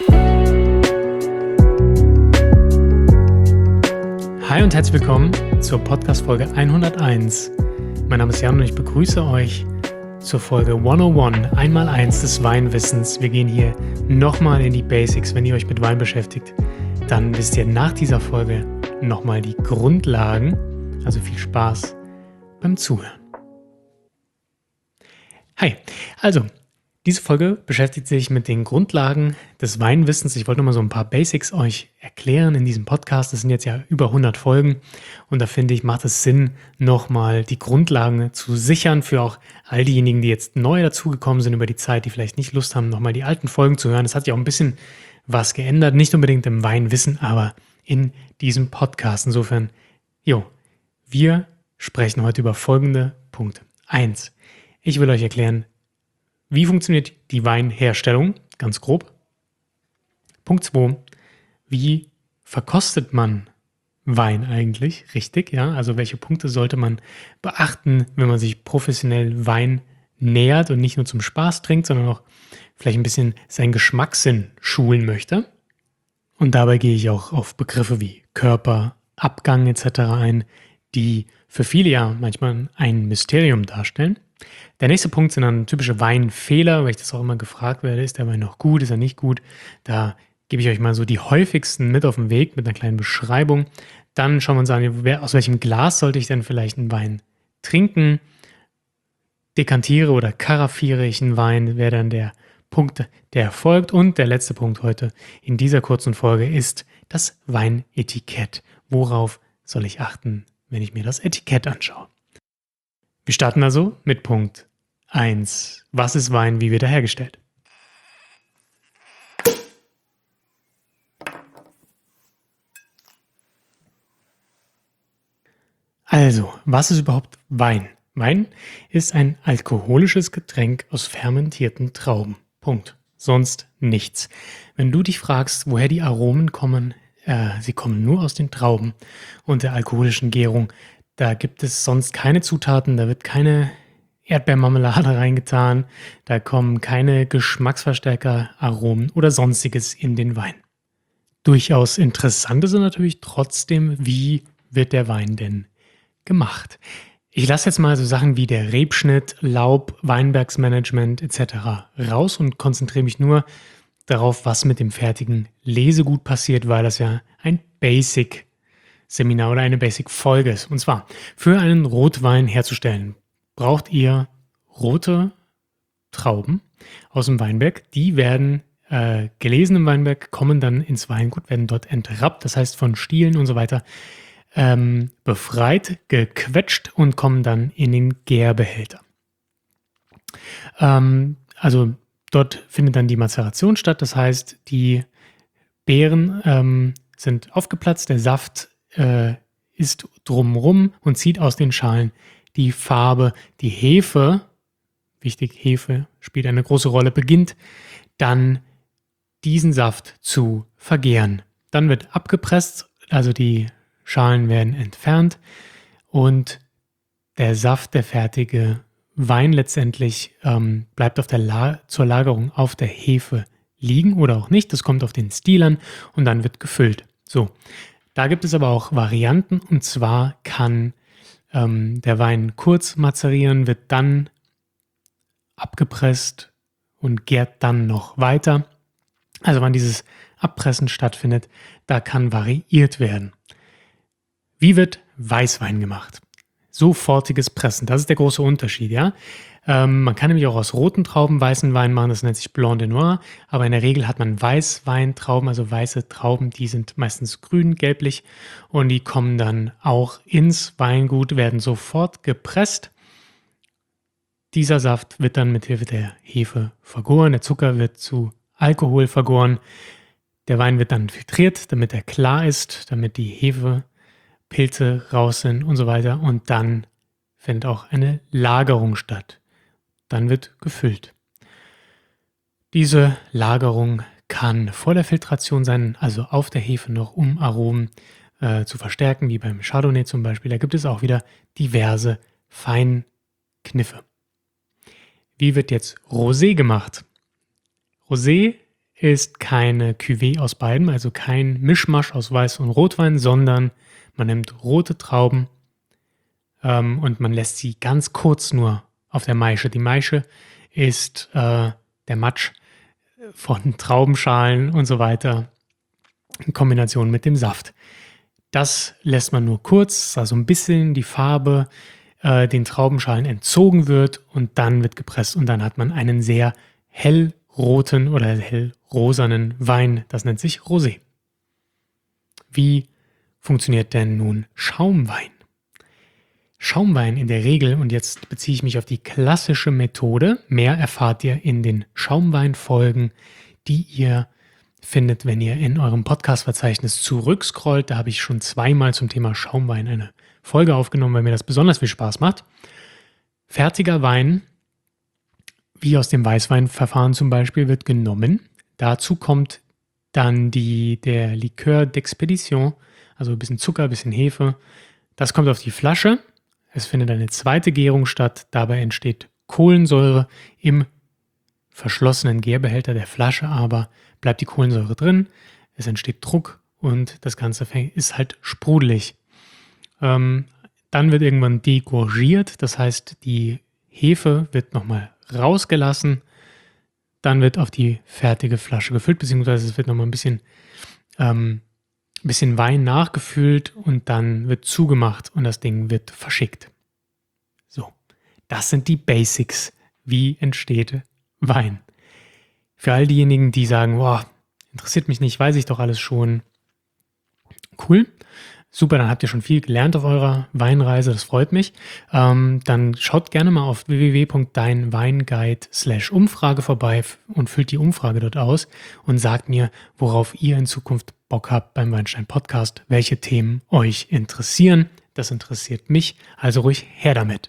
Hi und herzlich willkommen zur Podcast-Folge 101. Mein Name ist Jan und ich begrüße euch zur Folge 101, einmal eins des Weinwissens. Wir gehen hier nochmal in die Basics. Wenn ihr euch mit Wein beschäftigt, dann wisst ihr nach dieser Folge nochmal die Grundlagen. Also viel Spaß beim Zuhören. Hi, also diese Folge beschäftigt sich mit den Grundlagen des Weinwissens. Ich wollte nochmal so ein paar Basics euch erklären in diesem Podcast. Das sind jetzt ja über 100 Folgen und da finde ich, macht es Sinn, nochmal die Grundlagen zu sichern für auch all diejenigen, die jetzt neu dazugekommen sind über die Zeit, die vielleicht nicht Lust haben, nochmal die alten Folgen zu hören. Es hat ja auch ein bisschen was geändert, nicht unbedingt im Weinwissen, aber in diesem Podcast. Insofern, wir sprechen heute über folgende Punkte. 1. Ich will euch erklären, wie funktioniert die Weinherstellung, ganz grob. Punkt 2, wie verkostet man Wein eigentlich, richtig? Ja? Also welche Punkte sollte man beachten, wenn man sich professionell Wein nähert und nicht nur zum Spaß trinkt, sondern auch vielleicht ein bisschen seinen Geschmackssinn schulen möchte. Und dabei gehe ich auch auf Begriffe wie Körper, Abgang etc. ein, die für viele ja manchmal ein Mysterium darstellen. Der nächste Punkt sind dann typische Weinfehler, weil ich das auch immer gefragt werde, ist der Wein noch gut, ist er nicht gut? Da gebe ich euch mal so die häufigsten mit auf den Weg mit einer kleinen Beschreibung. Dann schauen wir uns an, aus welchem Glas sollte ich denn vielleicht einen Wein trinken? Dekantiere oder karaffiere ich einen Wein, wäre dann der Punkt, der folgt. Und der letzte Punkt heute in dieser kurzen Folge ist das Weinetikett. Worauf soll ich achten, wenn ich mir das Etikett anschaue? Wir starten also mit Punkt 1. Was ist Wein? Wie wird er hergestellt? Also, was ist überhaupt Wein? Wein ist ein alkoholisches Getränk aus fermentierten Trauben. Punkt. Sonst nichts. Wenn du dich fragst, woher die Aromen kommen, sie kommen nur aus den Trauben und der alkoholischen Gärung. Da gibt es sonst keine Zutaten, da wird keine Erdbeermarmelade reingetan, da kommen keine Geschmacksverstärker, Aromen oder sonstiges in den Wein. Durchaus interessant ist natürlich trotzdem, wie wird der Wein denn gemacht? Ich lasse jetzt mal so Sachen wie der Rebschnitt, Laub, Weinbergsmanagement etc. raus und konzentriere mich nur darauf, was mit dem fertigen Lesegut passiert, weil das ja ein Basic-Seminar oder eine Basic-Folge ist. Und zwar, für einen Rotwein herzustellen, braucht ihr rote Trauben aus dem Weinberg. Die werden gelesen im Weinberg, kommen dann ins Weingut, werden dort entrappt, das heißt von Stielen und so weiter befreit, gequetscht und kommen dann in den Gärbehälter. Also dort findet dann die Mazeration statt, das heißt, die Beeren sind aufgeplatzt, der Saft ist drumrum und zieht aus den Schalen die Farbe. Die Hefe, wichtig, Hefe spielt eine große Rolle, beginnt dann diesen Saft zu vergären. Dann wird abgepresst, also die Schalen werden entfernt und der Saft, der fertige Wein letztendlich bleibt zur Lagerung auf der Hefe liegen oder auch nicht. Das kommt auf den Stil an und dann wird gefüllt. So, da gibt es aber auch Varianten und zwar kann der Wein kurz mazerieren, wird dann abgepresst und gärt dann noch weiter. Also wann dieses Abpressen stattfindet, da kann variiert werden. Wie wird Weißwein gemacht? Sofortiges Pressen, das ist der große Unterschied, ja. Man kann nämlich auch aus roten Trauben weißen Wein machen, das nennt sich Blanc de Noir, aber in der Regel hat man Weißweintrauben, also weiße Trauben, die sind meistens grün, gelblich und die kommen dann auch ins Weingut, werden sofort gepresst. Dieser Saft wird dann mit Hilfe der Hefe vergoren, der Zucker wird zu Alkohol vergoren, der Wein wird dann filtriert, damit er klar ist, damit die Hefepilze raus sind und so weiter und dann findet auch eine Lagerung statt. Dann wird gefüllt. Diese Lagerung kann vor der Filtration sein, also auf der Hefe noch, um Aromen zu verstärken, wie beim Chardonnay zum Beispiel. Da gibt es auch wieder diverse Feinkniffe. Wie wird jetzt Rosé gemacht? Rosé ist keine Cuvée aus beidem, also kein Mischmasch aus Weiß- und Rotwein, sondern man nimmt rote Trauben und man lässt sie ganz kurz nur auf der Maische. Die Maische ist der Matsch von Traubenschalen und so weiter in Kombination mit dem Saft. Das lässt man nur kurz, dass so ein bisschen die Farbe den Traubenschalen entzogen wird und dann wird gepresst und dann hat man einen sehr hellroten oder hellrosanen Wein. Das nennt sich Rosé. Wie funktioniert denn nun Schaumwein? Schaumwein in der Regel, und jetzt beziehe ich mich auf die klassische Methode, mehr erfahrt ihr in den Schaumwein-Folgen, die ihr findet, wenn ihr in eurem Podcast-Verzeichnis zurückscrollt. Da habe ich schon zweimal zum Thema Schaumwein eine Folge aufgenommen, weil mir das besonders viel Spaß macht. Fertiger Wein, wie aus dem Weißweinverfahren zum Beispiel, wird genommen. Dazu kommt dann der Likör d'Expédition, also ein bisschen Zucker, ein bisschen Hefe. Das kommt auf die Flasche. Es findet eine zweite Gärung statt. Dabei entsteht Kohlensäure im verschlossenen Gärbehälter der Flasche, aber bleibt die Kohlensäure drin. Es entsteht Druck und das Ganze ist halt sprudelig. Dann wird irgendwann degorgiert, das heißt, die Hefe wird nochmal rausgelassen. Dann wird auf die fertige Flasche gefüllt, beziehungsweise es wird nochmal ein bisschen Wein nachgefüllt und dann wird zugemacht und das Ding wird verschickt. So, das sind die Basics. Wie entsteht Wein? Für all diejenigen, die sagen, boah, interessiert mich nicht, weiß ich doch alles schon. Cool, super, dann habt ihr schon viel gelernt auf eurer Weinreise, das freut mich. Dann schaut gerne mal auf www.deinweinguide/Umfrage vorbei und füllt die Umfrage dort aus und sagt mir, worauf ihr in Zukunft Bock habt beim Weinstein Podcast, welche Themen euch interessieren. Das interessiert mich, also ruhig her damit.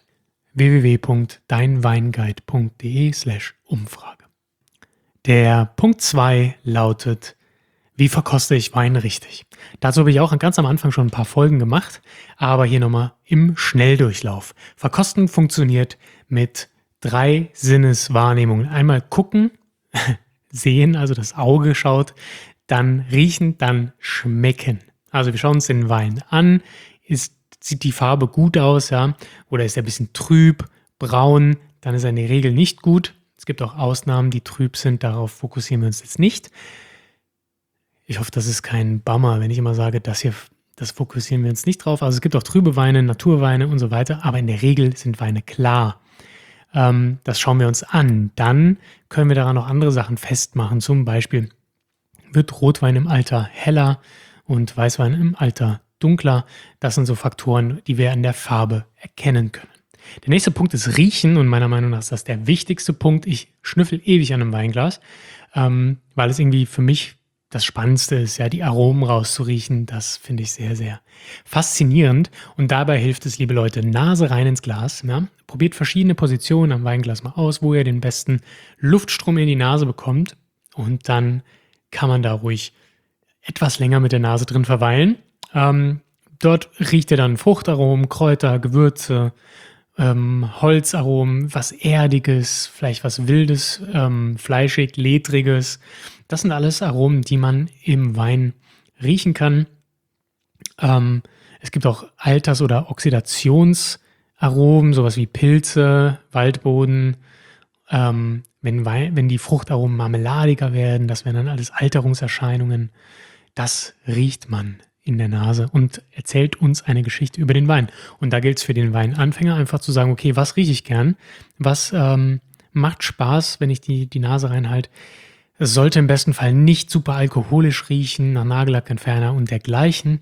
www.deinweinguide.de/Umfrage. Der Punkt 2 lautet: Wie verkoste ich Wein richtig? Dazu habe ich auch ganz am Anfang schon ein paar Folgen gemacht, aber hier nochmal im Schnelldurchlauf. Verkosten funktioniert mit 3 Sinneswahrnehmungen. Einmal gucken, sehen, also das Auge schaut, dann riechen, dann schmecken. Also wir schauen uns den Wein an. Sieht die Farbe gut aus, ja? Oder ist er ein bisschen trüb, braun? Dann ist er in der Regel nicht gut. Es gibt auch Ausnahmen, die trüb sind. Darauf fokussieren wir uns jetzt nicht. Ich hoffe, das ist kein Bummer, wenn ich immer sage, das fokussieren wir uns nicht drauf. Also es gibt auch trübe Weine, Naturweine und so weiter. Aber in der Regel sind Weine klar. Das schauen wir uns an. Dann können wir daran noch andere Sachen festmachen. Zum Beispiel wird Rotwein im Alter heller und Weißwein im Alter dunkler. Das sind so Faktoren, die wir an der Farbe erkennen können. Der nächste Punkt ist Riechen und meiner Meinung nach ist das der wichtigste Punkt. Ich schnüffel ewig an einem Weinglas, weil es irgendwie für mich das Spannendste ist, ja, die Aromen rauszuriechen. Das finde ich sehr, sehr faszinierend. Und dabei hilft es, liebe Leute, Nase rein ins Glas. Ja? Probiert verschiedene Positionen am Weinglas mal aus, wo ihr den besten Luftstrom in die Nase bekommt. Und dann kann man da ruhig etwas länger mit der Nase drin verweilen. Dort riecht ihr dann Fruchtaromen, Kräuter, Gewürze, Holzaromen, was Erdiges, vielleicht was Wildes, fleischig, Ledriges. Das sind alles Aromen, die man im Wein riechen kann. Es gibt auch Alters- oder Oxidationsaromen, sowas wie Pilze, Waldboden. Wenn die Fruchtaromen marmeladiger werden, das wären dann alles Alterungserscheinungen. Das riecht man in der Nase und erzählt uns eine Geschichte über den Wein. Und da gilt es für den Weinanfänger einfach zu sagen, okay, was rieche ich gern? Was macht Spaß, wenn ich die Nase reinhalte? Es sollte im besten Fall nicht super alkoholisch riechen, nach Nagellackentferner und dergleichen.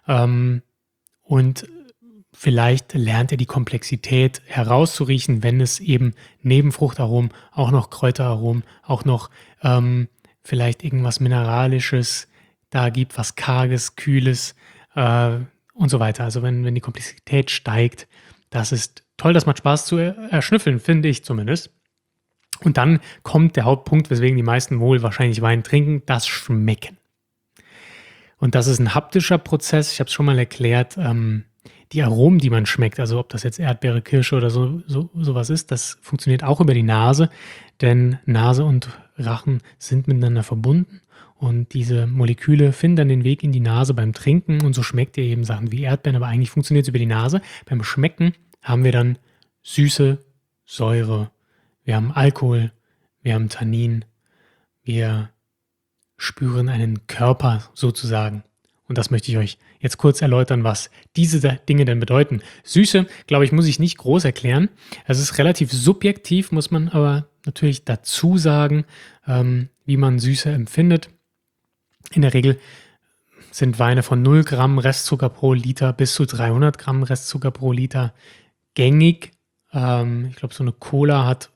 Und vielleicht lernt ihr die Komplexität herauszuriechen, wenn es eben neben Fruchtaromen auch noch Kräuteraromen, auch noch vielleicht irgendwas Mineralisches da gibt, was Karges, Kühles und so weiter. Also wenn die Komplexität steigt, das ist toll, das macht Spaß zu erschnüffeln, finde ich zumindest. Und dann kommt der Hauptpunkt, weswegen die meisten wohl wahrscheinlich Wein trinken, das Schmecken. Und das ist ein haptischer Prozess, ich habe es schon mal erklärt, die Aromen, die man schmeckt, also ob das jetzt Erdbeere, Kirsche oder sowas ist, das funktioniert auch über die Nase, denn Nase und Rachen sind miteinander verbunden und diese Moleküle finden dann den Weg in die Nase beim Trinken und so schmeckt ihr eben Sachen wie Erdbeeren, aber eigentlich funktioniert es über die Nase. Beim Schmecken haben wir dann Süße, Säure, wir haben Alkohol, wir haben Tannin, wir spüren einen Körper sozusagen. Und das möchte ich euch jetzt kurz erläutern, was diese Dinge denn bedeuten. Süße, glaube ich, muss ich nicht groß erklären. Es ist relativ subjektiv, muss man aber natürlich dazu sagen, wie man Süße empfindet. In der Regel sind Weine von 0 Gramm Restzucker pro Liter bis zu 300 Gramm Restzucker pro Liter gängig. Ich glaube, so eine Cola hat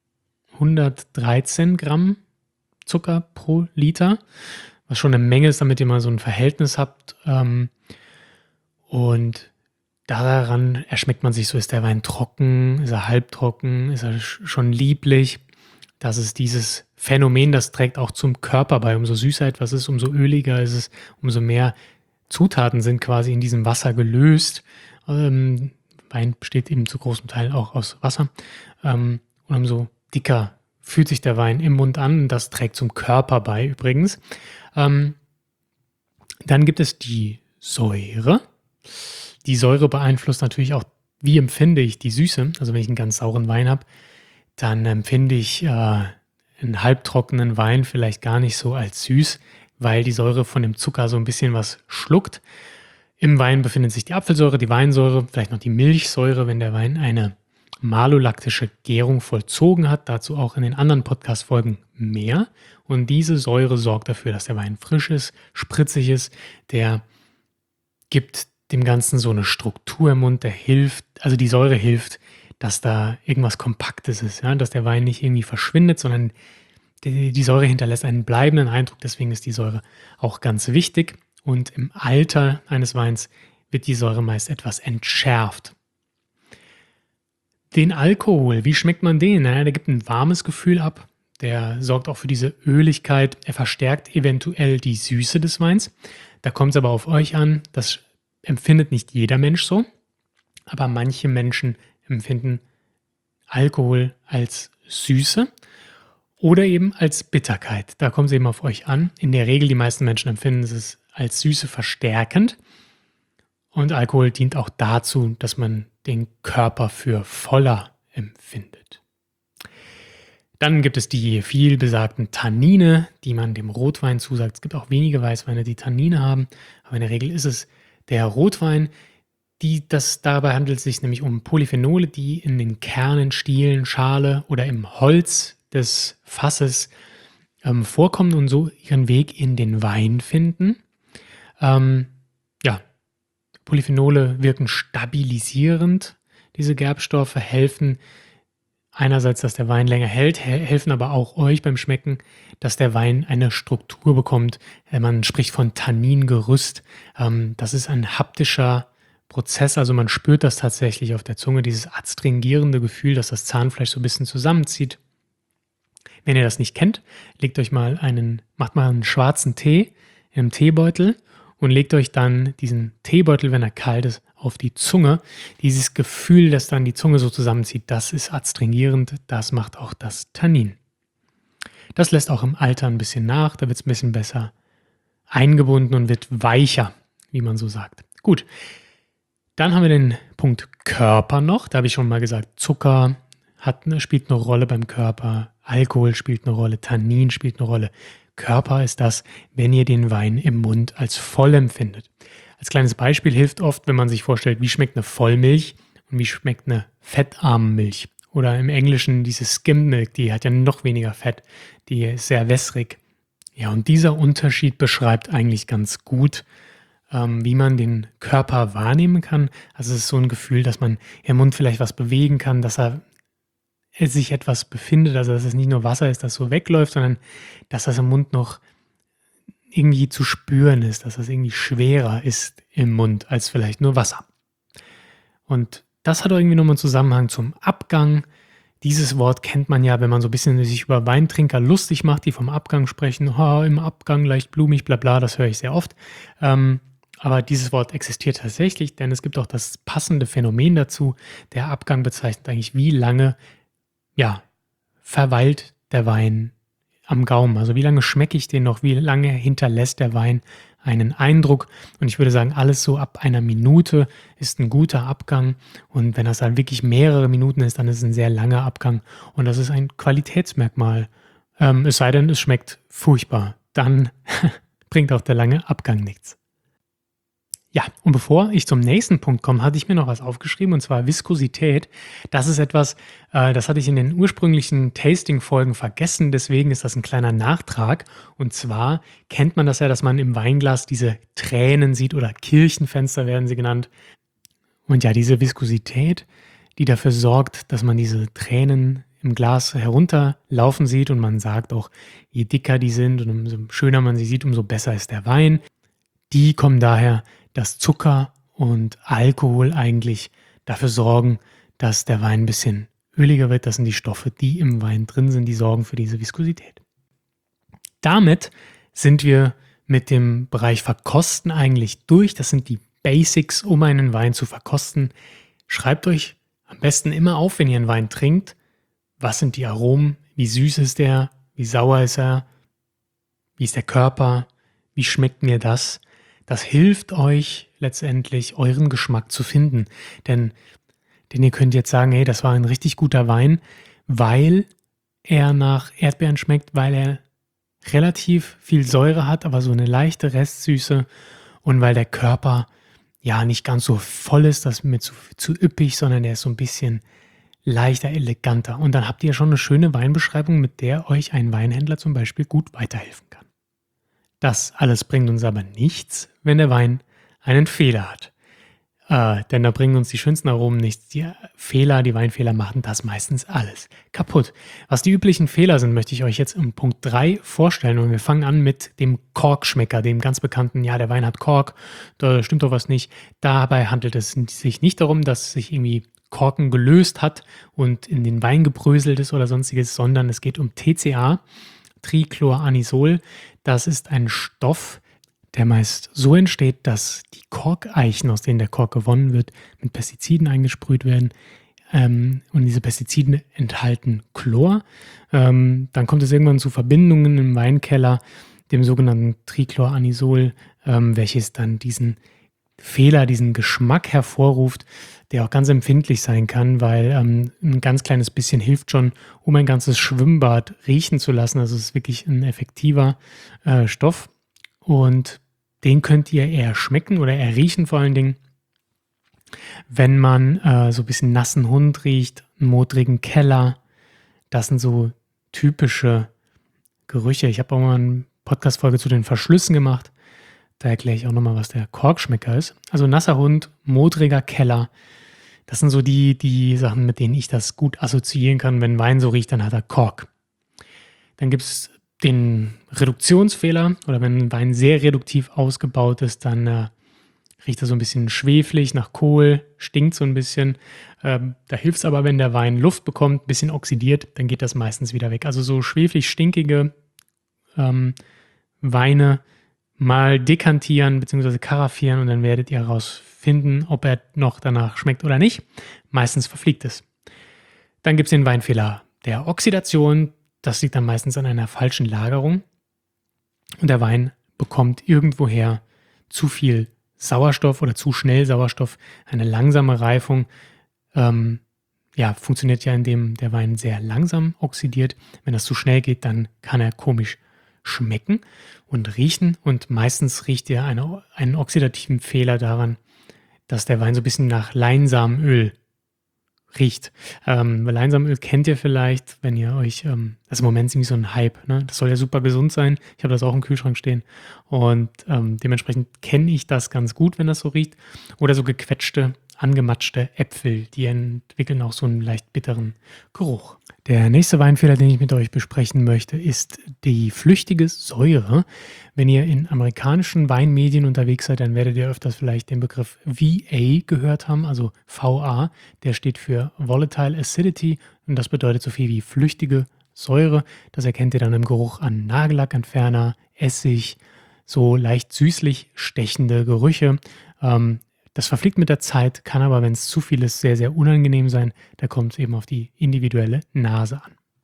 113 Gramm Zucker pro Liter, was schon eine Menge ist, damit ihr mal so ein Verhältnis habt. Und daran erschmeckt man sich so, ist der Wein trocken, ist er halbtrocken, ist er schon lieblich. Das ist dieses Phänomen, das trägt auch zum Körper bei. Umso süßer etwas ist, umso öliger ist es, umso mehr Zutaten sind quasi in diesem Wasser gelöst. Wein besteht eben zu großem Teil auch aus Wasser. Und umso dicker fühlt sich der Wein im Mund an. Das trägt zum Körper bei übrigens. Dann gibt es die Säure. Die Säure beeinflusst natürlich auch, wie empfinde ich die Süße. Also wenn ich einen ganz sauren Wein habe, dann empfinde ich einen halbtrockenen Wein vielleicht gar nicht so als süß, weil die Säure von dem Zucker so ein bisschen was schluckt. Im Wein befindet sich die Apfelsäure, die Weinsäure, vielleicht noch die Milchsäure, wenn der Wein eine malolaktische Gärung vollzogen hat. Dazu auch in den anderen Podcast-Folgen mehr. Und diese Säure sorgt dafür, dass der Wein frisch ist, spritzig ist. Der gibt dem Ganzen so eine Struktur im Mund, der hilft, also die Säure hilft, dass da irgendwas Kompaktes ist, ja? Dass der Wein nicht irgendwie verschwindet, sondern die Säure hinterlässt einen bleibenden Eindruck. Deswegen ist die Säure auch ganz wichtig. Und im Alter eines Weins wird die Säure meist etwas entschärft. Den Alkohol, wie schmeckt man den? Naja, der gibt ein warmes Gefühl ab. Der sorgt auch für diese Öligkeit. Er verstärkt eventuell die Süße des Weins. Da kommt es aber auf euch an. Das empfindet nicht jeder Mensch so. Aber manche Menschen empfinden Alkohol als Süße oder eben als Bitterkeit. Da kommt es eben auf euch an. In der Regel, die meisten Menschen empfinden es als Süße verstärkend. Und Alkohol dient auch dazu, dass man den Körper für voller empfindet. Dann gibt es die viel besagten Tannine, die man dem Rotwein zusagt. Es gibt auch wenige Weißweine, die Tannine haben, aber in der Regel ist es der Rotwein. Dabei handelt es sich nämlich um Polyphenole, die in den Kernen, Stielen, Schale oder im Holz des Fasses vorkommen und so ihren Weg in den Wein finden. Polyphenole wirken stabilisierend. Diese Gerbstoffe helfen einerseits, dass der Wein länger hält, helfen aber auch euch beim Schmecken, dass der Wein eine Struktur bekommt. Man spricht von Tanningerüst. Das ist ein haptischer Prozess, also man spürt das tatsächlich auf der Zunge, dieses adstringierende Gefühl, dass das Zahnfleisch so ein bisschen zusammenzieht. Wenn ihr das nicht kennt, macht mal einen schwarzen Tee in einem Teebeutel und legt euch dann diesen Teebeutel, wenn er kalt ist, auf die Zunge. Dieses Gefühl, das dann die Zunge so zusammenzieht, das ist adstringierend, das macht auch das Tannin. Das lässt auch im Alter ein bisschen nach, da wird es ein bisschen besser eingebunden und wird weicher, wie man so sagt. Gut, dann haben wir den Punkt Körper noch. Da habe ich schon mal gesagt, Zucker spielt eine Rolle beim Körper, Alkohol spielt eine Rolle, Tannin spielt eine Rolle. Körper ist das, wenn ihr den Wein im Mund als voll empfindet. Als kleines Beispiel hilft oft, wenn man sich vorstellt, wie schmeckt eine Vollmilch und wie schmeckt eine fettarme Milch. Oder im Englischen diese Skim Milk, die hat ja noch weniger Fett, die ist sehr wässrig. Ja, und dieser Unterschied beschreibt eigentlich ganz gut, wie man den Körper wahrnehmen kann. Also es ist so ein Gefühl, dass man im Mund vielleicht was bewegen kann, dass sich etwas befindet, also dass es nicht nur Wasser ist, das so wegläuft, sondern dass das im Mund noch irgendwie zu spüren ist, dass das irgendwie schwerer ist im Mund als vielleicht nur Wasser. Und das hat irgendwie nochmal einen Zusammenhang zum Abgang. Dieses Wort kennt man ja, wenn man so ein bisschen sich über Weintrinker lustig macht, die vom Abgang sprechen. Im Abgang leicht blumig, bla bla, das höre ich sehr oft. Aber dieses Wort existiert tatsächlich, denn es gibt auch das passende Phänomen dazu. Der Abgang bezeichnet eigentlich, wie lange verweilt der Wein am Gaumen? Also wie lange schmecke ich den noch? Wie lange hinterlässt der Wein einen Eindruck? Und ich würde sagen, alles so ab einer Minute ist ein guter Abgang. Und wenn das dann wirklich mehrere Minuten ist, dann ist es ein sehr langer Abgang. Und das ist ein Qualitätsmerkmal. Es sei denn, es schmeckt furchtbar. Dann bringt auch der lange Abgang nichts. Ja, und bevor ich zum nächsten Punkt komme, hatte ich mir noch was aufgeschrieben, und zwar Viskosität. Das ist etwas, das hatte ich in den ursprünglichen Tasting-Folgen vergessen, deswegen ist das ein kleiner Nachtrag. Und zwar kennt man das ja, dass man im Weinglas diese Tränen sieht oder Kirchenfenster werden sie genannt. Und ja, diese Viskosität, die dafür sorgt, dass man diese Tränen im Glas herunterlaufen sieht, und man sagt auch, je dicker die sind und umso schöner man sie sieht, umso besser ist der Wein. Die kommen daher, dass Zucker und Alkohol eigentlich dafür sorgen, dass der Wein ein bisschen öliger wird. Das sind die Stoffe, die im Wein drin sind, die sorgen für diese Viskosität. Damit sind wir mit dem Bereich Verkosten eigentlich durch. Das sind die Basics, um einen Wein zu verkosten. Schreibt euch am besten immer auf, wenn ihr einen Wein trinkt, was sind die Aromen, wie süß ist der, wie sauer ist er, wie ist der Körper, wie schmeckt mir das? Das hilft euch letztendlich, euren Geschmack zu finden. Denn ihr könnt jetzt sagen, hey, das war ein richtig guter Wein, weil er nach Erdbeeren schmeckt, weil er relativ viel Säure hat, aber so eine leichte Restsüße, und weil der Körper ja nicht ganz so voll ist, das ist mir zu üppig, sondern er ist so ein bisschen leichter, eleganter. Und dann habt ihr schon eine schöne Weinbeschreibung, mit der euch ein Weinhändler zum Beispiel gut weiterhelfen kann. Das alles bringt uns aber nichts, wenn der Wein einen Fehler hat. Denn da bringen uns die schönsten Aromen nichts. Die Weinfehler machen das meistens alles kaputt. Was die üblichen Fehler sind, möchte ich euch jetzt im Punkt 3 vorstellen. Und wir fangen an mit dem Korkschmecker, dem ganz bekannten, ja, der Wein hat Kork, da stimmt doch was nicht. Dabei handelt es sich nicht darum, dass sich irgendwie Korken gelöst hat und in den Wein gebröselt ist oder sonstiges, sondern es geht um TCA, Trichloranisol. Das ist ein Stoff, der meist so entsteht, dass die Korkeichen, aus denen der Kork gewonnen wird, mit Pestiziden eingesprüht werden. Und diese Pestizide enthalten Chlor. Dann kommt es irgendwann zu Verbindungen im Weinkeller, dem sogenannten Trichloranisol, welches dann diesen Fehler, diesen Geschmack hervorruft, der auch ganz empfindlich sein kann, weil ein ganz kleines bisschen hilft schon, um ein ganzes Schwimmbad riechen zu lassen. Also es ist wirklich ein effektiver Stoff, und den könnt ihr eher schmecken oder eher riechen vor allen Dingen, wenn man so ein bisschen nassen Hund riecht, einen modrigen Keller. Das sind so typische Gerüche. Ich habe auch mal eine Podcast-Folge zu den Verschlüssen gemacht. Da erkläre ich auch nochmal, was der Korkschmecker ist. Also nasser Hund, modriger Keller. Das sind so die Sachen, mit denen ich das gut assoziieren kann. Wenn Wein so riecht, dann hat er Kork. Dann gibt es den Reduktionsfehler, oder wenn ein Wein sehr reduktiv ausgebaut ist, dann riecht er so ein bisschen schweflig, nach Kohl, stinkt so ein bisschen. Da hilft es aber, wenn der Wein Luft bekommt, ein bisschen oxidiert, dann geht das meistens wieder weg. Also so schweflig stinkige Weine mal dekantieren bzw. karaffieren, und dann werdet ihr herausfinden, ob er noch danach schmeckt oder nicht. Meistens verfliegt es. Dann gibt es den Weinfehler der Oxidation. Das liegt dann meistens an einer falschen Lagerung. Und der Wein bekommt irgendwoher zu viel Sauerstoff oder zu schnell Sauerstoff. Eine langsame Reifung funktioniert ja, indem der Wein sehr langsam oxidiert. Wenn das zu schnell geht, dann kann er komisch schmecken und riechen, und meistens riecht ihr einen oxidativen Fehler daran, dass der Wein so ein bisschen nach Leinsamenöl riecht. Leinsamenöl kennt ihr vielleicht, wenn ihr euch, also im Moment ist irgendwie so ein Hype, ne? Das soll ja super gesund sein. Ich habe das auch im Kühlschrank stehen, und dementsprechend kenne ich das ganz gut, wenn das so riecht. Oder so gequetschte, angematschte Äpfel, die entwickeln auch so einen leicht bitteren Geruch. Der nächste Weinfehler, den ich mit euch besprechen möchte, ist die flüchtige Säure. Wenn ihr in amerikanischen Weinmedien unterwegs seid, dann werdet ihr öfters vielleicht den Begriff VA gehört haben, also VA. Der steht für Volatile Acidity, und das bedeutet so viel wie flüchtige Säure. Das erkennt ihr dann im Geruch an Nagellackentferner, Essig, so leicht süßlich stechende Gerüche. Das verfliegt mit der Zeit, kann aber, wenn es zu viel ist, sehr, sehr unangenehm sein. Da kommt es eben auf die individuelle Nase an.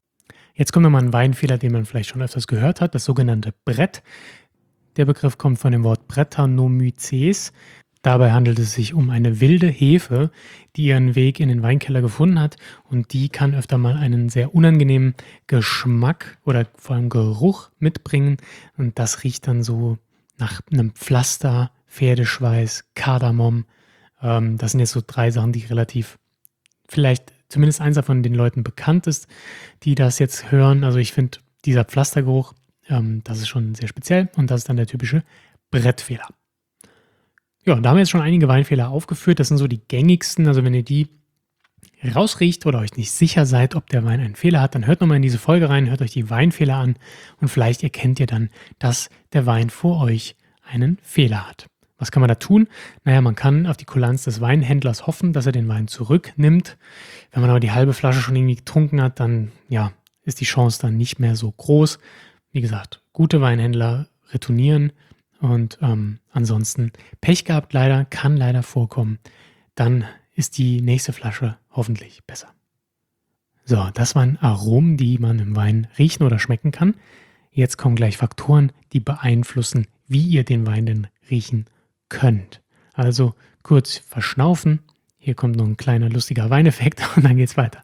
Jetzt kommt nochmal ein Weinfehler, den man vielleicht schon öfters gehört hat, das sogenannte Brett. Der Begriff kommt von dem Wort Brettanomyces. Dabei handelt es sich um eine wilde Hefe, die ihren Weg in den Weinkeller gefunden hat, und die kann öfter mal einen sehr unangenehmen Geschmack oder vor allem Geruch mitbringen, und das riecht dann so nach einem Pflaster, Pferdeschweiß, Kardamom. Das sind jetzt so 3 Sachen, die relativ, vielleicht zumindest eins davon den Leuten bekannt ist, die das jetzt hören. Also ich finde, dieser Pflastergeruch, das ist schon sehr speziell, und das ist dann der typische Brettfehler. Ja, da haben wir jetzt schon einige Weinfehler aufgeführt. Das sind so die gängigsten. Also wenn ihr die rausriecht oder euch nicht sicher seid, ob der Wein einen Fehler hat, dann hört nochmal in diese Folge rein, hört euch die Weinfehler an und vielleicht erkennt ihr dann, dass der Wein vor euch einen Fehler hat. Was kann man da tun? Naja, man kann auf die Kulanz des Weinhändlers hoffen, dass er den Wein zurücknimmt. Wenn man aber die halbe Flasche schon irgendwie getrunken hat, dann ja, ist die Chance dann nicht mehr so groß. Wie gesagt, gute Weinhändler retournieren. Und ansonsten Pech gehabt leider, kann leider vorkommen. Dann ist die nächste Flasche hoffentlich besser. So, das waren Aromen, die man im Wein riechen oder schmecken kann. Jetzt kommen gleich Faktoren, die beeinflussen, wie ihr den Wein denn riechen könnt. Also kurz verschnaufen. Hier kommt noch ein kleiner lustiger Weineffekt und dann geht's weiter.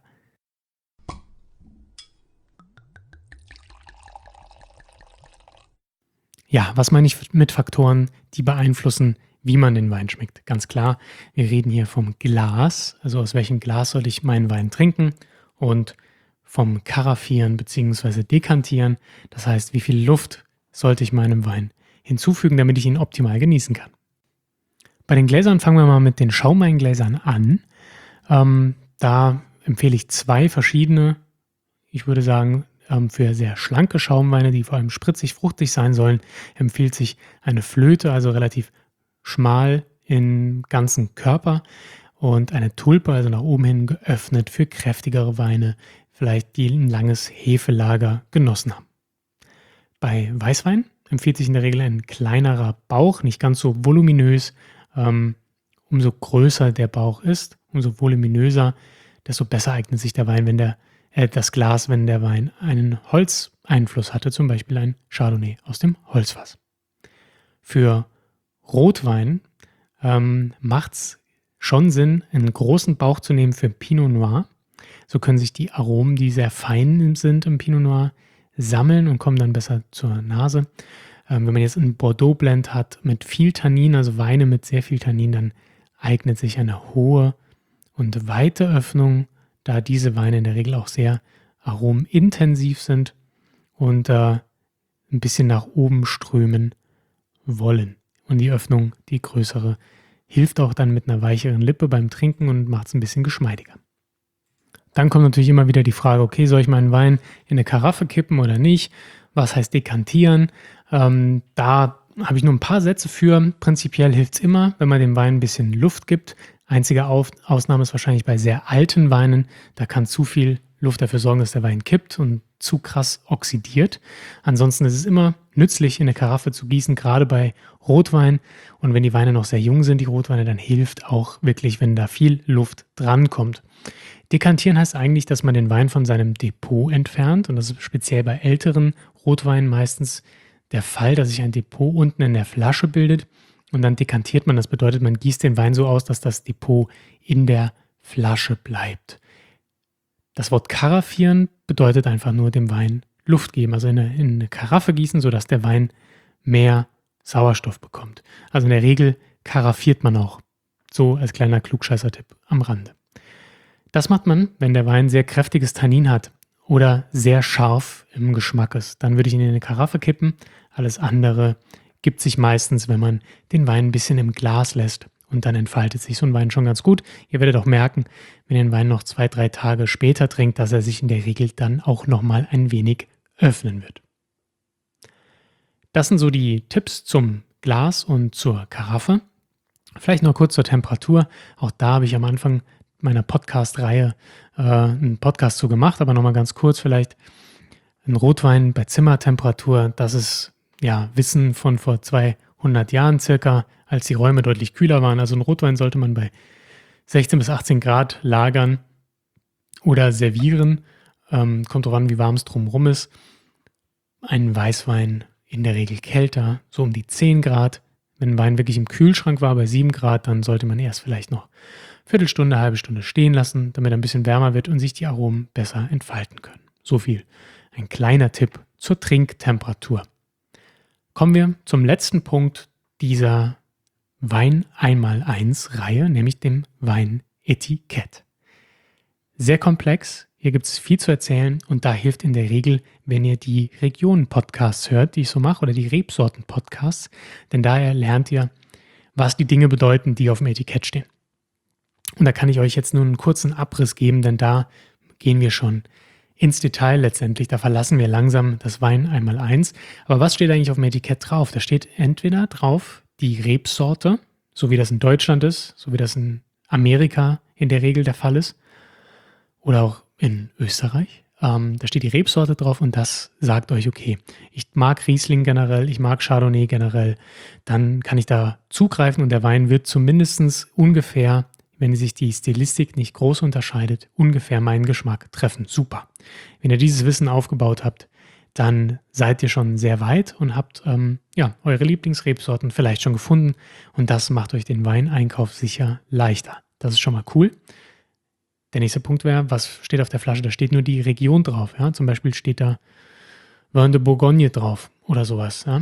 Ja, was meine ich mit Faktoren, die beeinflussen, wie man den Wein schmeckt? Ganz klar, wir reden hier vom Glas, also aus welchem Glas soll ich meinen Wein trinken, und vom Karaffieren bzw. Dekantieren, das heißt, wie viel Luft sollte ich meinem Wein hinzufügen, damit ich ihn optimal genießen kann. Bei den Gläsern fangen wir mal mit den Schaumweingläsern an. Da empfehle ich 2 verschiedene, ich würde sagen, für sehr schlanke Schaumweine, die vor allem spritzig, fruchtig sein sollen, empfiehlt sich eine Flöte, also relativ schmal im ganzen Körper, und eine Tulpe, also nach oben hin geöffnet für kräftigere Weine, vielleicht die ein langes Hefelager genossen haben. Bei Weißwein empfiehlt sich in der Regel ein kleinerer Bauch, nicht ganz so voluminös. Umso größer der Bauch ist, umso voluminöser, desto besser eignet sich der Wein, das Glas, wenn der Wein einen Holzeinfluss hatte, zum Beispiel ein Chardonnay aus dem Holzfass. Für Rotwein macht es schon Sinn, einen großen Bauch zu nehmen für Pinot Noir. So können sich die Aromen, die sehr fein sind im Pinot Noir, sammeln und kommen dann besser zur Nase. Wenn man jetzt einen Bordeaux-Blend hat mit viel Tannin, also Weine mit sehr viel Tannin, dann eignet sich eine hohe und weite Öffnung, da diese Weine in der Regel auch sehr aromenintensiv sind und ein bisschen nach oben strömen wollen. Und die Öffnung, die größere, hilft auch dann mit einer weicheren Lippe beim Trinken und macht es ein bisschen geschmeidiger. Dann kommt natürlich immer wieder die Frage, okay, soll ich meinen Wein in eine Karaffe kippen oder nicht? Was heißt dekantieren? Da habe ich nur ein paar Sätze für. Prinzipiell hilft es immer, wenn man dem Wein ein bisschen Luft gibt. Einzige Ausnahme ist wahrscheinlich bei sehr alten Weinen. Da kann zu viel Luft dafür sorgen, dass der Wein kippt und zu krass oxidiert. Ansonsten ist es immer nützlich, in eine Karaffe zu gießen, gerade bei Rotwein. Und wenn die Weine noch sehr jung sind, die Rotweine, dann hilft auch wirklich, wenn da viel Luft drankommt. Dekantieren heißt eigentlich, dass man den Wein von seinem Depot entfernt. Und das ist speziell bei älteren Rotweinen meistens der Fall, dass sich ein Depot unten in der Flasche bildet. Und dann dekantiert man, das bedeutet, man gießt den Wein so aus, dass das Depot in der Flasche bleibt. Das Wort karaffieren bedeutet einfach nur dem Wein Luft geben, also in eine Karaffe gießen, sodass der Wein mehr Sauerstoff bekommt. Also in der Regel karaffiert man auch, so als kleiner Klugscheißer-Tipp am Rande. Das macht man, wenn der Wein sehr kräftiges Tannin hat oder sehr scharf im Geschmack ist. Dann würde ich ihn in eine Karaffe kippen. Alles andere gibt sich meistens, wenn man den Wein ein bisschen im Glas lässt, und dann entfaltet sich so ein Wein schon ganz gut. Ihr werdet auch merken, wenn ihr den Wein noch 2-3 Tage später trinkt, dass er sich in der Regel dann auch nochmal ein wenig öffnen wird. Das sind so die Tipps zum Glas und zur Karaffe. Vielleicht noch kurz zur Temperatur. Auch da habe ich am Anfang meiner Podcast-Reihe einen Podcast zu gemacht, aber nochmal ganz kurz vielleicht. Ein Rotwein bei Zimmertemperatur, das ist ja Wissen von vor 200 Jahren circa, als die Räume deutlich kühler waren. Also ein Rotwein sollte man bei 16 bis 18 Grad lagern oder servieren. kommt drauf an, wie warm es drumherum ist. Ein Weißwein in der Regel kälter, so um die 10 Grad. Wenn ein Wein wirklich im Kühlschrank war bei 7 Grad, dann sollte man erst vielleicht noch Viertelstunde, halbe Stunde stehen lassen, damit er ein bisschen wärmer wird und sich die Aromen besser entfalten können. So viel. Ein kleiner Tipp zur Trinktemperatur. Kommen wir zum letzten Punkt dieser Wein 1x1 Reihe, nämlich dem Weinetikett. Sehr komplex, hier gibt es viel zu erzählen und da hilft in der Regel, wenn ihr die Regionen-Podcasts hört, die ich so mache, oder die Rebsorten-Podcasts, denn daher lernt ihr, was die Dinge bedeuten, die auf dem Etikett stehen. Und da kann ich euch jetzt nur einen kurzen Abriss geben, denn da gehen wir schon ins Detail letztendlich. Da verlassen wir langsam das Wein 1x1. Aber was steht eigentlich auf dem Etikett drauf? Da steht entweder drauf die Rebsorte, so wie das in Deutschland ist, so wie das in Amerika in der Regel der Fall ist, oder auch in Österreich. Da steht die Rebsorte drauf und das sagt euch, okay, ich mag Riesling generell, ich mag Chardonnay generell, dann kann ich da zugreifen und der Wein wird zumindest ungefähr, wenn sich die Stilistik nicht groß unterscheidet, ungefähr meinen Geschmack treffen. Super. Wenn ihr dieses Wissen aufgebaut habt, dann seid ihr schon sehr weit und habt eure Lieblingsrebsorten vielleicht schon gefunden und das macht euch den Weineinkauf sicher leichter. Das ist schon mal cool. Der nächste Punkt wäre, was steht auf der Flasche? Da steht nur die Region drauf. Ja? Zum Beispiel steht da Vin de Bourgogne drauf oder sowas. Ja?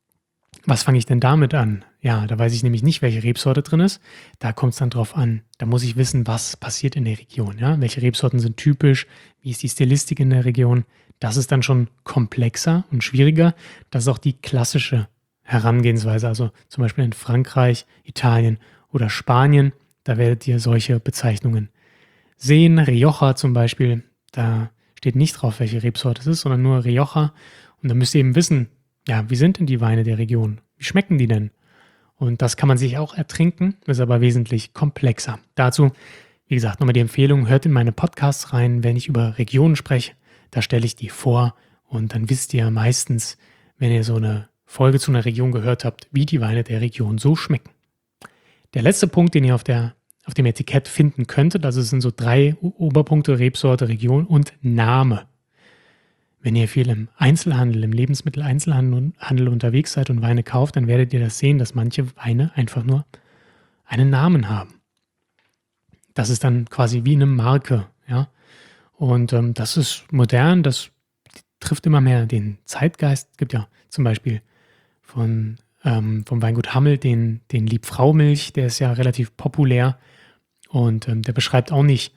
Was fange ich denn damit an? Ja, da weiß ich nämlich nicht, welche Rebsorte drin ist. Da kommt es dann drauf an. Da muss ich wissen, was passiert in der Region. Ja? Welche Rebsorten sind typisch? Wie ist die Stilistik in der Region? Das ist dann schon komplexer und schwieriger. Das ist auch die klassische Herangehensweise. Also zum Beispiel in Frankreich, Italien oder Spanien. Da werdet ihr solche Bezeichnungen sehen. Rioja zum Beispiel, da steht nicht drauf, welche Rebsorte es ist, sondern nur Rioja. Und da müsst ihr eben wissen, ja, wie sind denn die Weine der Region? Wie schmecken die denn? Und das kann man sich auch ertrinken, ist aber wesentlich komplexer. Dazu, wie gesagt, nochmal die Empfehlung, hört in meine Podcasts rein, wenn ich über Regionen spreche, da stelle ich die vor und dann wisst ihr meistens, wenn ihr so eine Folge zu einer Region gehört habt, wie die Weine der Region so schmecken. Der letzte Punkt, den ihr auf dem Etikett finden könntet, also es sind so 3 Oberpunkte, Rebsorte, Region und Name. Wenn ihr viel im Einzelhandel, im Lebensmitteleinzelhandel unterwegs seid und Weine kauft, dann werdet ihr das sehen, dass manche Weine einfach nur einen Namen haben. Das ist dann quasi wie eine Marke, ja. Und das ist modern, das trifft immer mehr den Zeitgeist. Es gibt ja zum Beispiel vom Weingut Hammel den Liebfraumilch, der ist ja relativ populär und der beschreibt auch nicht,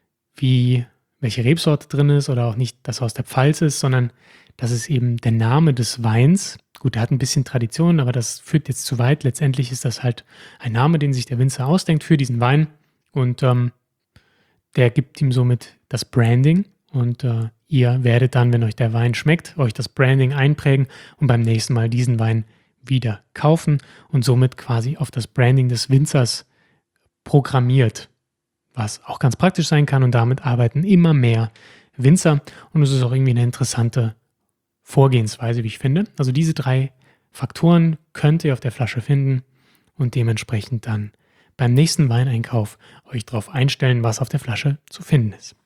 welche Rebsorte drin ist oder auch nicht, dass er aus der Pfalz ist, sondern das ist eben der Name des Weins. Gut, der hat ein bisschen Tradition, aber das führt jetzt zu weit. Letztendlich ist das halt ein Name, den sich der Winzer ausdenkt für diesen Wein und der gibt ihm somit das Branding und ihr werdet dann, wenn euch der Wein schmeckt, euch das Branding einprägen und beim nächsten Mal diesen Wein wieder kaufen und somit quasi auf das Branding des Winzers programmiert, was auch ganz praktisch sein kann und damit arbeiten immer mehr Winzer und es ist auch irgendwie eine interessante Vorgehensweise, wie ich finde. Also diese 3 Faktoren könnt ihr auf der Flasche finden und dementsprechend dann beim nächsten Weineinkauf euch darauf einstellen, was auf der Flasche zu finden ist.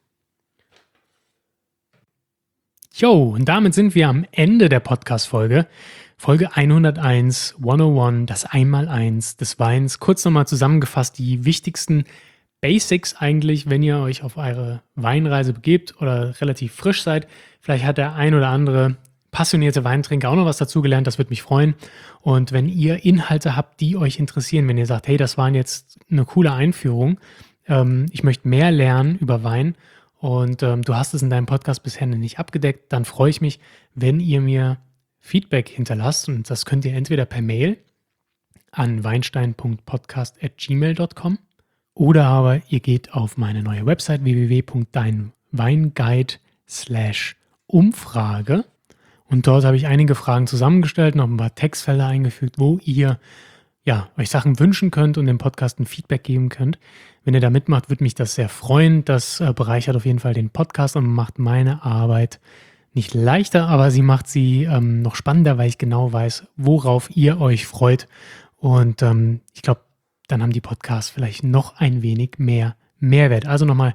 Jo, und damit sind wir am Ende der Podcast-Folge. Folge 101, 101, das 1x1 des Weins. Kurz nochmal zusammengefasst die wichtigsten Basics eigentlich, wenn ihr euch auf eure Weinreise begebt oder relativ frisch seid. Vielleicht hat der ein oder andere passionierte Weintrinker auch noch was dazugelernt, das würde mich freuen. Und wenn ihr Inhalte habt, die euch interessieren, wenn ihr sagt, hey, das war jetzt eine coole Einführung, ich möchte mehr lernen über Wein und du hast es in deinem Podcast bisher nicht abgedeckt, dann freue ich mich, wenn ihr mir Feedback hinterlasst und das könnt ihr entweder per Mail an weinstein.podcast@gmail.com oder aber ihr geht auf meine neue Website www.deinweinguide/Umfrage und dort habe ich einige Fragen zusammengestellt, noch ein paar Textfelder eingefügt, wo ihr euch Sachen wünschen könnt und dem Podcast ein Feedback geben könnt. Wenn ihr da mitmacht, würde mich das sehr freuen. Das bereichert auf jeden Fall den Podcast und macht meine Arbeit nicht leichter, aber sie macht sie noch spannender, weil ich genau weiß, worauf ihr euch freut. Und ich glaube, dann haben die Podcasts vielleicht noch ein wenig mehr Mehrwert. Also nochmal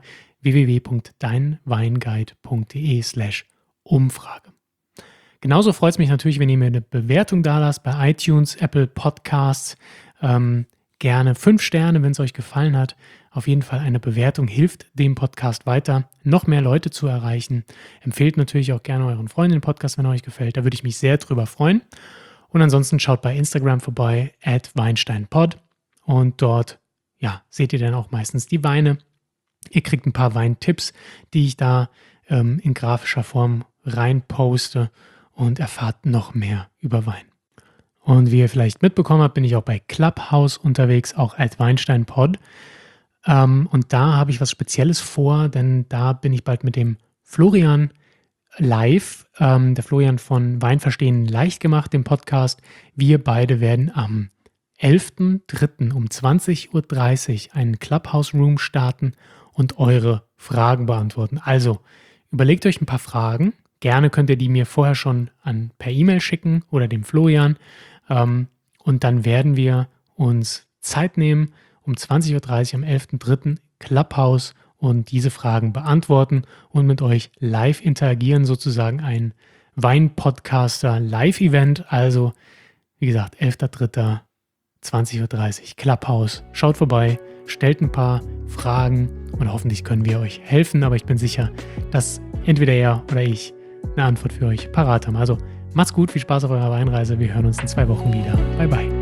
www.deinweinguide.de/Umfrage. Genauso freut es mich natürlich, wenn ihr mir eine Bewertung da lasst bei iTunes, Apple Podcasts. Gerne 5 Sterne, wenn es euch gefallen hat. Auf jeden Fall eine Bewertung hilft dem Podcast weiter, noch mehr Leute zu erreichen. Empfehlt natürlich auch gerne euren Freunden den Podcast, wenn er euch gefällt. Da würde ich mich sehr drüber freuen. Und ansonsten schaut bei Instagram vorbei, @weinsteinpod. Und dort seht ihr dann auch meistens die Weine. Ihr kriegt ein paar Weintipps, die ich da in grafischer Form rein poste und erfahrt noch mehr über Wein. Und wie ihr vielleicht mitbekommen habt, bin ich auch bei Clubhouse unterwegs, auch @weinsteinpod. Und da habe ich was Spezielles vor, denn da bin ich bald mit dem Florian live. Der Florian von Wein verstehen leicht gemacht, dem Podcast. Wir beide werden am 11.03. um 20.30 Uhr einen Clubhouse-Room starten und eure Fragen beantworten. Also überlegt euch ein paar Fragen. Gerne könnt ihr die mir vorher schon per E-Mail schicken oder dem Florian. Und dann werden wir uns Zeit nehmen, um 20.30 Uhr am 11.03. Clubhouse und diese Fragen beantworten und mit euch live interagieren, sozusagen ein Wein-Podcaster-Live-Event. Also, wie gesagt, 11.03. 20.30 Uhr Clubhouse. Schaut vorbei, stellt ein paar Fragen und hoffentlich können wir euch helfen. Aber ich bin sicher, dass entweder er oder ich eine Antwort für euch parat haben. Also macht's gut, viel Spaß auf eurer Weinreise. Wir hören uns in 2 Wochen wieder. Bye, bye.